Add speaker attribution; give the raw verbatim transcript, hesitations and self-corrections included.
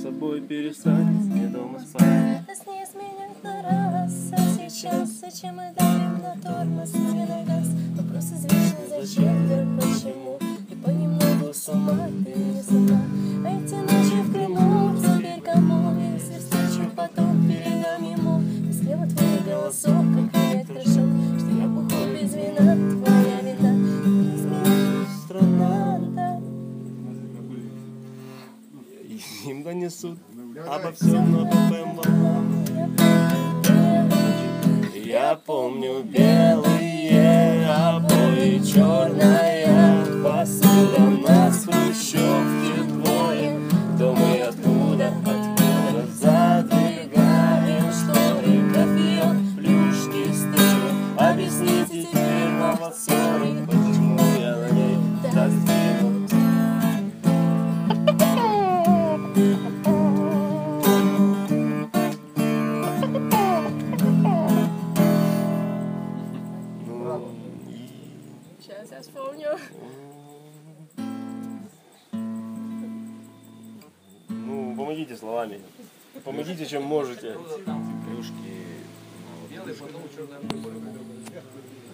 Speaker 1: с собой перестать, мне дома спать.
Speaker 2: Нас не изменят на раз, а сейчас зачем мы давим на тормоз, не на газ? Вопрос извечный, зачем, да почему? И понемногу с ума ты не сама. А эти ночи в Крыму теперь кому? Если встречу потом, передам ему. Без хлеба твоих голосов, как понять хорошо, что я бухой без вина, твоя вина. Не изменит страна, да.
Speaker 1: Им донесут обо всем, но по волнам. Я помню белые обои, черная посуда, нас в хрущевке двое. Кто мы, откуда, откуда задвигаем шторы, кофеек, плюшки, стыры. Объясните теперь новосоры, почему я на ней так сдвинут.
Speaker 2: Сейчас я вспомню.
Speaker 1: Ну, помогите словами. Помогите, чем можете.
Speaker 3: Плюшки. Белый, потом черная.